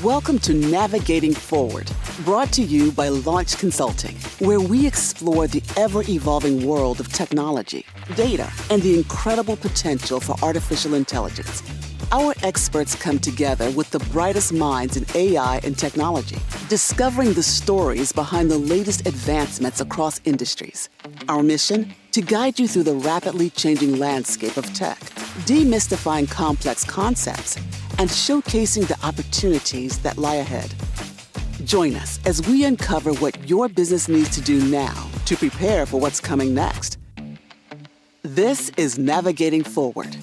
Welcome to Navigating Forward, brought to you by Launch Consulting, where we explore the ever-evolving world of technology, data, and the incredible potential for artificial intelligence. Our experts come together with the brightest minds in AI and technology, discovering the stories behind the latest advancements across industries. Our mission? To guide you through the rapidly changing landscape of tech, demystifying complex concepts, and showcasing the opportunities that lie ahead. Join us as we uncover what your business needs to do now to prepare for what's coming next. This is Navigating Forward.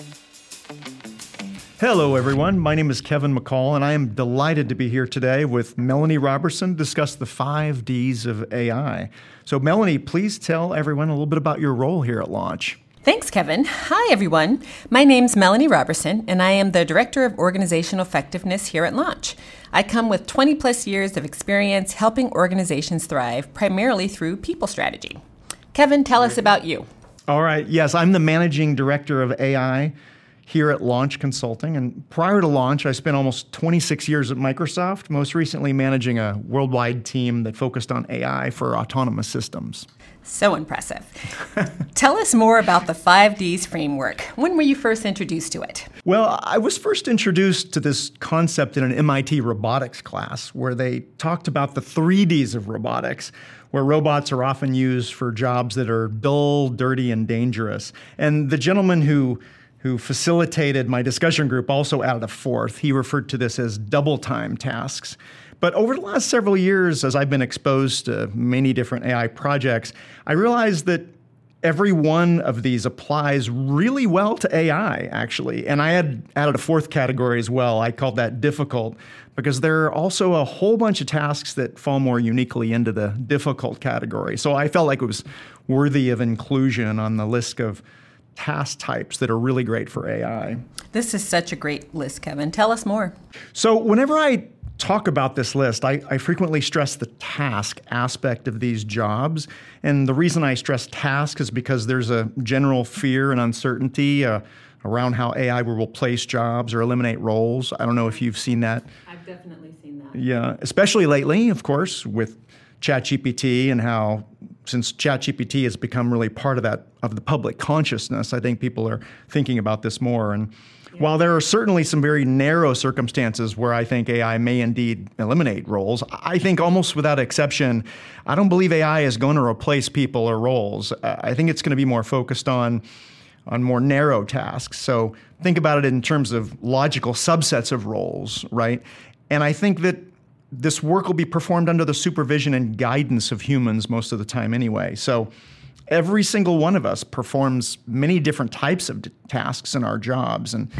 Hello, everyone. My name is Kevin McCall, and I am delighted to be here today with Melanie Robertson to discuss the 5 Ds of AI. So, Melanie, please tell everyone a little bit about your role here at Launch. Thanks, Kevin. Hi, everyone. My name's Melanie Robertson, and I am the Director of Organizational Effectiveness here at Launch. I come with 20 plus years of experience helping organizations thrive, primarily through people strategy. Kevin, tell us about you. All right. Yes, I'm the Managing Director of AI here at Launch Consulting. And prior to Launch, I spent almost 26 years at Microsoft, most recently managing a worldwide team that focused on AI for autonomous systems. So impressive. Tell us more about the 5 Ds framework. When were you first introduced to it? Well, I was first introduced to this concept in an MIT robotics class where they talked about the 3 Ds of robotics, where robots are often used for jobs that are dull, dirty, and dangerous. And the gentleman who facilitated my discussion group also added a 4th. He referred to this as double time tasks. But over the last several years, as I've been exposed to many different AI projects, I realized that every one of these applies really well to AI, actually. And I had added a 4th category as well. I called that difficult, because there are also a whole bunch of tasks that fall more uniquely into the difficult category. So I felt like it was worthy of inclusion on the list of task types that are really great for AI. This is such a great list, Kevin. Tell us more. So whenever I talk about this list, I frequently stress the task aspect of these jobs. And the reason I stress task is because there's a general fear and uncertainty around how AI will replace jobs or eliminate roles. I don't know if you've seen that. I've definitely seen that. Yeah, especially lately, of course, with ChatGPT and how, since ChatGPT has become really part of the public consciousness, I think people are thinking about this more. And while there are certainly some very narrow circumstances where I think AI may indeed eliminate roles, I think almost without exception, I don't believe AI is going to replace people or roles. I think it's going to be more focused on more narrow tasks. So think about it in terms of logical subsets of roles, right? And I think that this work will be performed under the supervision and guidance of humans most of the time anyway. So every single one of us performs many different types of tasks in our jobs. And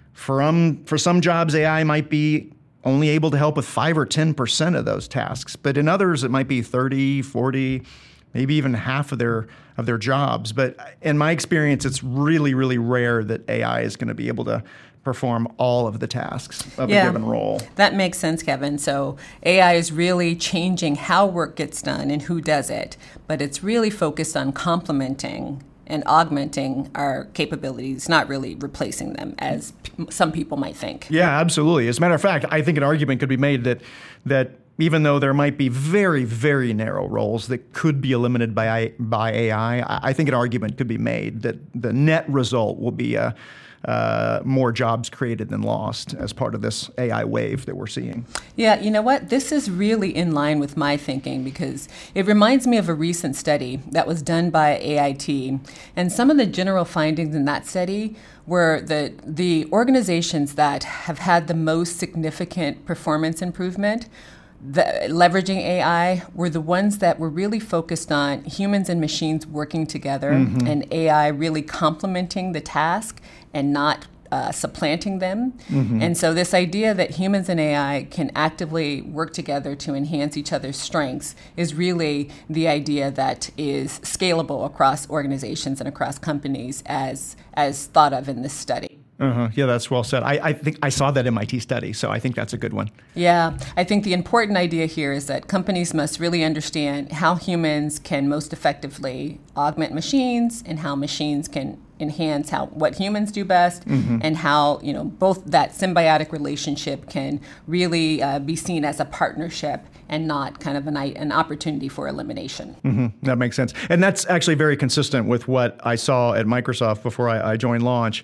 for some jobs, AI might be only able to help with 5 or 10% of those tasks. But in others, it might be 30, 40, maybe even half of their jobs. But in my experience, it's really, really rare that AI is going to be able to perform all of the tasks of a given role. That makes sense, Kevin. So AI is really changing how work gets done and who does it, but it's really focused on complementing and augmenting our capabilities, not really replacing them, as some people might think. Yeah, absolutely. As a matter of fact, I think an argument could be made that even though there might be very, very narrow roles that could be eliminated by AI, I think an argument could be made that the net result will be more jobs created than lost as part of this AI wave that we're seeing. Yeah, you know what? This is really in line with my thinking because it reminds me of a recent study that was done by AIT. And some of the general findings in that study were that the organizations that have had the most significant performance improvement leveraging AI were the ones that were really focused on humans and machines working together and AI really complementing the task and not supplanting them. And so this idea that humans and AI can actively work together to enhance each other's strengths is really the idea that is scalable across organizations and across companies as thought of in this study. Yeah, that's well said. I think I saw that MIT study, so I think that's a good one. Yeah, I think the important idea here is that companies must really understand how humans can most effectively augment machines and how machines can enhance what humans do best, and how both that symbiotic relationship can really be seen as a partnership and not kind of an opportunity for elimination. That makes sense. And that's actually very consistent with what I saw at Microsoft before I joined Launch.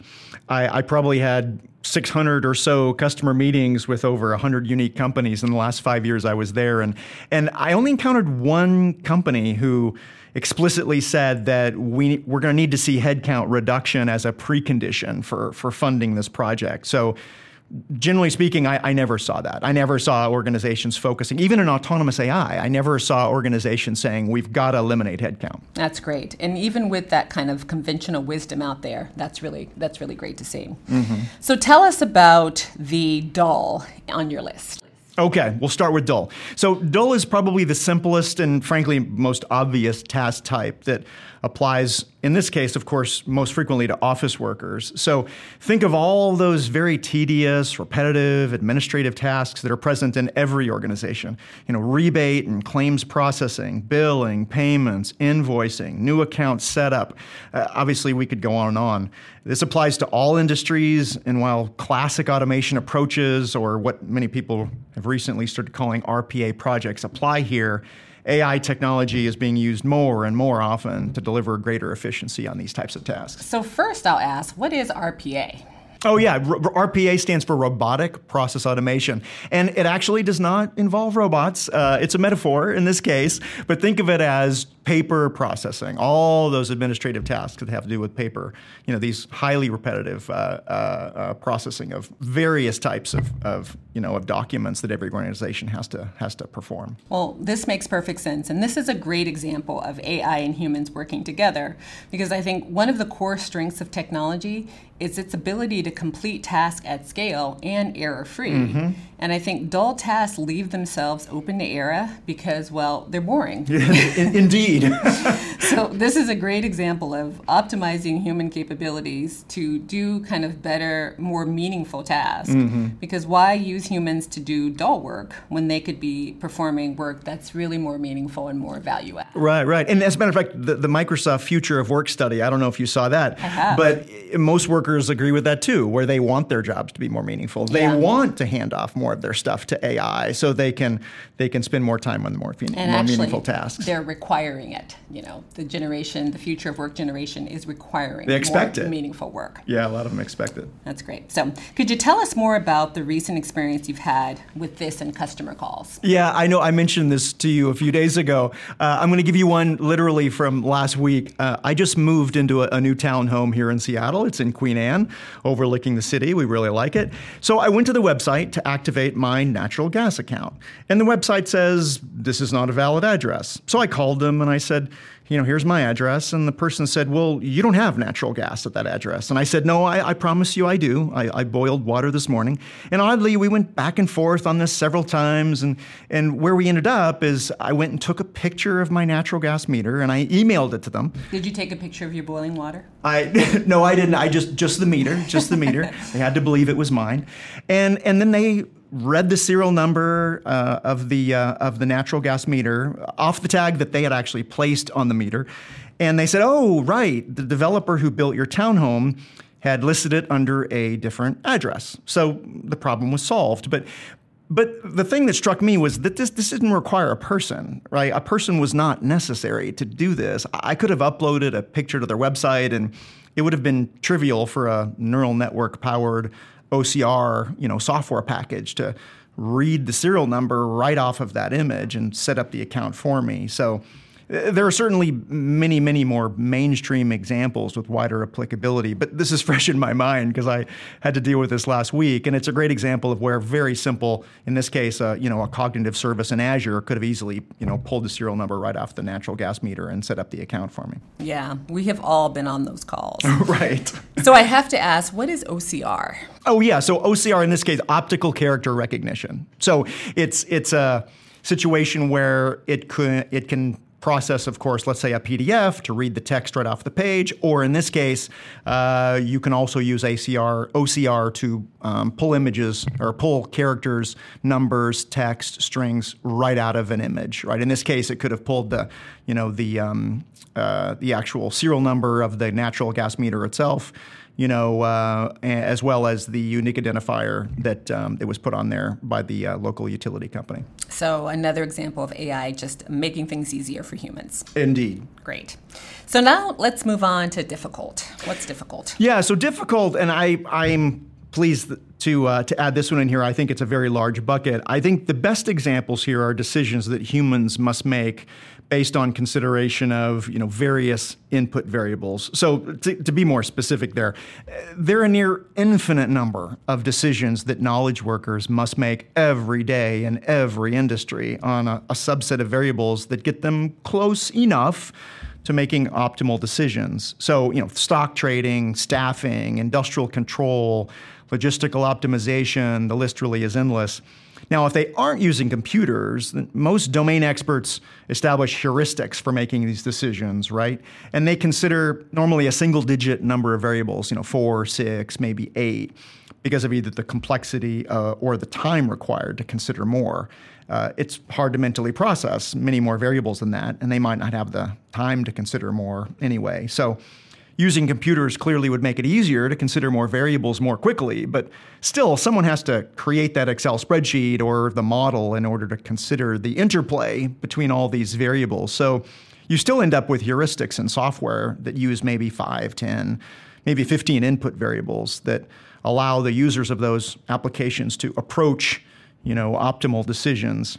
I probably had 600 or so customer meetings with over 100 unique companies in the last 5 years I was there. And I only encountered one company who explicitly said that we're going to need to see headcount reduction as a precondition for funding this project. So generally speaking, I never saw that. I never saw organizations focusing, even in autonomous AI, I never saw organizations saying we've got to eliminate headcount. That's great. And even with that kind of conventional wisdom out there, that's really great to see. So tell us about the DUL on your list. Okay, we'll start with DUL. So DUL is probably the simplest and frankly most obvious task type that applies, in this case, of course, most frequently to office workers. So think of all those very tedious, repetitive, administrative tasks that are present in every organization. Rebate and claims processing, billing, payments, invoicing, new account setup. Obviously, we could go on and on. This applies to all industries, and while classic automation approaches, or what many people have recently started calling RPA projects, apply here, AI technology is being used more and more often to deliver greater efficiency on these types of tasks. So first I'll ask, what is RPA? Oh, yeah. RPA stands for Robotic Process Automation. And it actually does not involve robots. It's a metaphor in this case. But think of it as paper processing, all those administrative tasks that have to do with paper. These highly repetitive processing of various types of documents that every organization has to perform. Well, this makes perfect sense. And this is a great example of AI and humans working together, because I think one of the core strengths of technology is its ability to complete tasks at scale and error-free. And I think dull tasks leave themselves open to error because, well, they're boring. Indeed. So this is a great example of optimizing human capabilities to do kind of better, more meaningful tasks. Because why use humans to do dull work when they could be performing work that's really more meaningful and more value-add? Right. And as a matter of fact, the Microsoft Future of Work study, I don't know if you saw that, I have. But most workers agree with that too, where they want their jobs to be more meaningful. They want to hand off more of their stuff to AI so they can spend more time on the more meaningful tasks. They're requiring it. The Future of Work generation is requiring more meaningful work. Yeah, a lot of them expect it. That's great. So could you tell us more about the recent experience you've had with this in customer calls? Yeah, I know I mentioned this to you a few days ago. I'm going to give you one literally from last week. I just moved into a new townhome here in Seattle. It's in Queen Anne, overlooking the city. We really like it. So I went to the website to activate my natural gas account. And the website says, this is not a valid address. So I called them and I said, here's my address. And the person said, well, you don't have natural gas at that address. And I said, no, I promise you I do. I boiled water this morning. And oddly, we went back and forth on this several times. And where we ended up is I went and took a picture of my natural gas meter and I emailed it to them. Did you take a picture of your boiling water? No, I didn't. I just the meter. They had to believe it was mine. And then they read the serial number of the natural gas meter off the tag that they had actually placed on the meter. And they said, oh, right, the developer who built your townhome had listed it under a different address. So the problem was solved. But the thing that struck me was that this didn't require a person, right? A person was not necessary to do this. I could have uploaded a picture to their website and it would have been trivial for a neural network powered OCR, software package to read the serial number right off of that image and set up the account for me. So there are certainly many, many more mainstream examples with wider applicability, but this is fresh in my mind because I had to deal with this last week, and it's a great example of where very simple, in this case, a cognitive service in Azure could have easily, pulled the serial number right off the natural gas meter and set up the account for me. Yeah, we have all been on those calls. Right. So I have to ask, what is OCR? Oh yeah, so OCR in this case, optical character recognition. So it's a situation where it can process, of course, let's say a PDF to read the text right off the page, or in this case, you can also use OCR to pull images or pull characters, numbers, text, strings right out of an image. Right. In this case, it could have pulled the actual serial number of the natural gas meter itself, as well as the unique identifier that it was put on there by the local utility company. So another example of AI just making things easier for humans. Indeed. Great. So now let's move on to difficult. What's difficult? Yeah, so difficult, and I'm pleased to add this one in here. I think it's a very large bucket. I think the best examples here are decisions that humans must make based on consideration of various input variables. So to be more specific there are a near infinite number of decisions that knowledge workers must make every day in every industry on a subset of variables that get them close enough to making optimal decisions. So, stock trading, staffing, industrial control, logistical optimization, the list really is endless. Now, if they aren't using computers, then most domain experts establish heuristics for making these decisions, right? And they consider normally a single-digit number of variables, 4, 6, maybe 8, because of either the complexity or the time required to consider more. It's hard to mentally process many more variables than that, and they might not have the time to consider more anyway. So using computers clearly would make it easier to consider more variables more quickly, but still, someone has to create that Excel spreadsheet or the model in order to consider the interplay between all these variables. So you still end up with heuristics in software that use maybe 5, 10, maybe 15 input variables that allow the users of those applications to approach optimal decisions.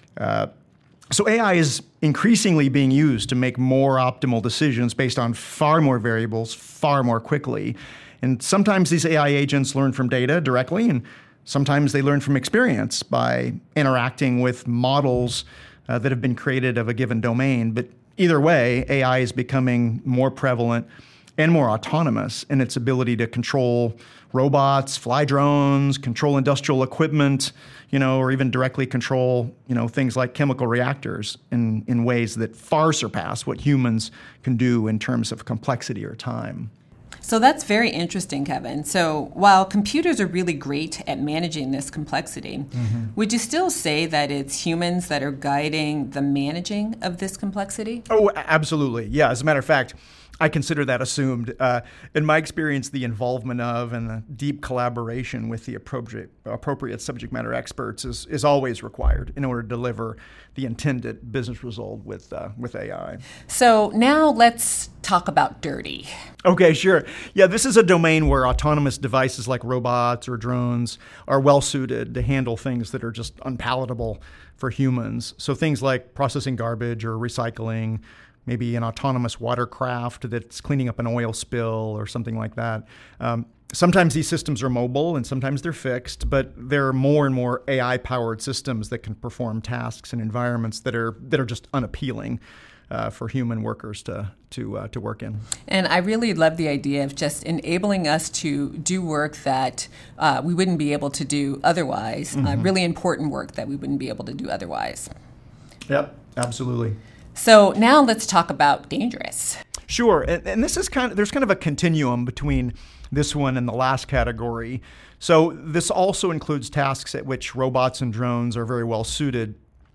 So AI is increasingly being used to make more optimal decisions based on far more variables, far more quickly. And sometimes these AI agents learn from data directly, and sometimes they learn from experience by interacting with models that have been created of a given domain. But either way, AI is becoming more prevalent and more autonomous in its ability to control robots, fly drones, control industrial equipment, or even directly control, things like chemical reactors in ways that far surpass what humans can do in terms of complexity or time. So that's very interesting, Kevin. So while computers are really great at managing this complexity, would you still say that it's humans that are guiding the managing of this complexity? Oh, absolutely. Yeah, as a matter of fact, I consider that assumed. In my experience, the involvement of and the deep collaboration with the appropriate subject matter experts is always required in order to deliver the intended business result with AI. So now let's talk about dirty. Okay, sure. Yeah, this is a domain where autonomous devices like robots or drones are well suited to handle things that are just unpalatable for humans. So things like processing garbage or recycling, maybe an autonomous watercraft that's cleaning up an oil spill or something like that. Sometimes these systems are mobile and sometimes they're fixed, but there are more and more AI-powered systems that can perform tasks in environments that are just unappealing for human workers to work in. And I really love the idea of just enabling us to do work that we wouldn't be able to do otherwise, really important work that we wouldn't be able to do otherwise. Yep, absolutely. So now let's talk about dangerous. Sure, and this is there's kind of a continuum between this one and the last category. So this also includes tasks at which robots and drones are very well suited.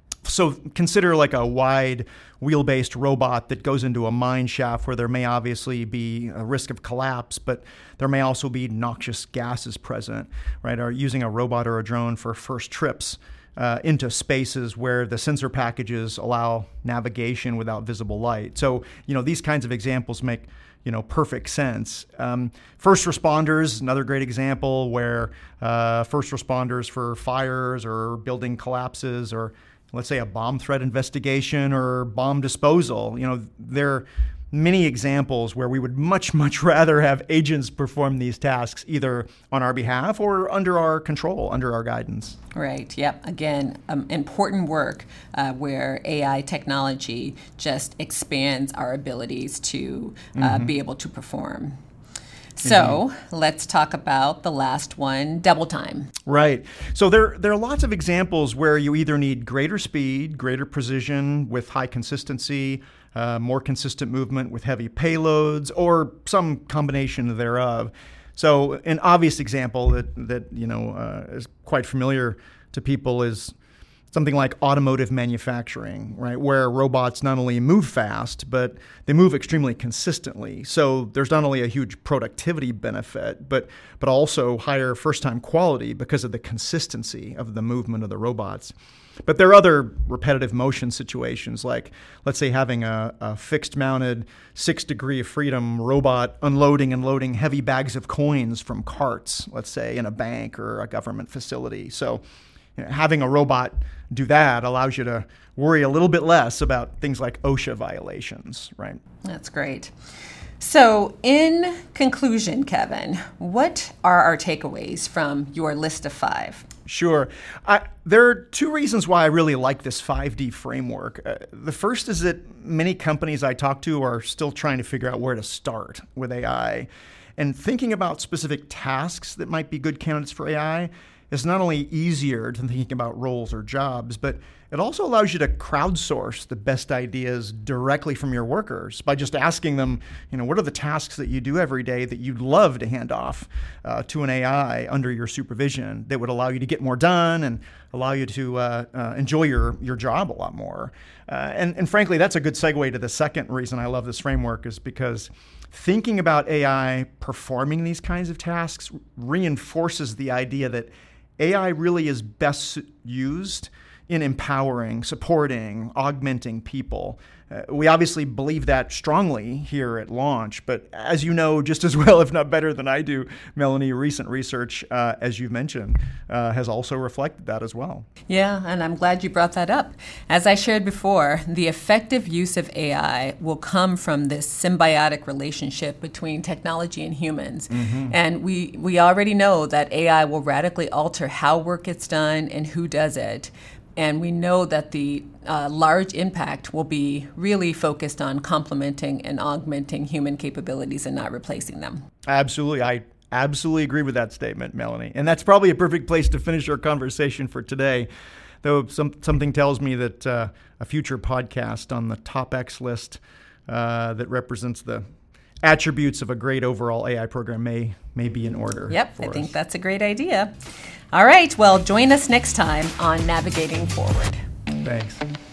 So consider like a wide wheel-based robot that goes into a mine shaft where there may obviously be a risk of collapse, but there may also be noxious gases present, right? Or using a robot or a drone for first trips into spaces where the sensor packages allow navigation without visible light. So, these kinds of examples make, perfect sense. First responders, another great example where first responders for fires or building collapses or let's say a bomb threat investigation or bomb disposal. There are many examples where we would much, much rather have agents perform these tasks either on our behalf or under our control, under our guidance. Right. Yep. Again, important work where AI technology just expands our abilities to be able to perform. So let's talk about the last one, double time. Right. So there are lots of examples where you either need greater speed, greater precision with high consistency, more consistent movement with heavy payloads, or some combination thereof. So an obvious example that is quite familiar to people is something like automotive manufacturing, right? Where robots not only move fast, but they move extremely consistently. So there's not only a huge productivity benefit, but also higher first-time quality because of the consistency of the movement of the robots. But there are other repetitive motion situations, like let's say having a fixed-mounted 6 degree of freedom robot unloading and loading heavy bags of coins from carts, let's say in a bank or a government facility. So having a robot do that allows you to worry a little bit less about things like OSHA violations, right? That's great. So in conclusion, Kevin, what are our takeaways from your list of 5? Sure. There are 2 reasons why I really like this 5D framework. The first is that many companies I talk to are still trying to figure out where to start with AI. And thinking about specific tasks that might be good candidates for AI is not only easier than thinking about roles or jobs, but it also allows you to crowdsource the best ideas directly from your workers by just asking them, what are the tasks that you do every day that you'd love to hand off to an AI under your supervision that would allow you to get more done and allow you to enjoy your job a lot more. And frankly, that's a good segue to the second reason I love this framework, is because thinking about AI performing these kinds of tasks reinforces the idea that AI really is best used in empowering, supporting, augmenting people. We obviously believe that strongly here at Launch, but as you know just as well, if not better than I do, Melanie, recent research, as you've mentioned, has also reflected that as well. Yeah, and I'm glad you brought that up. As I shared before, the effective use of AI will come from this symbiotic relationship between technology and humans. And we already know that AI will radically alter how work gets done and who does it. And we know that the large impact will be really focused on complementing and augmenting human capabilities and not replacing them. Absolutely. I absolutely agree with that statement, Melanie. And that's probably a perfect place to finish our conversation for today. Though something tells me that a future podcast on the top X list that represents the attributes of a great overall AI program may be in order. Yep, I think that's a great idea. All right, well, join us next time on Navigating Forward. Thanks.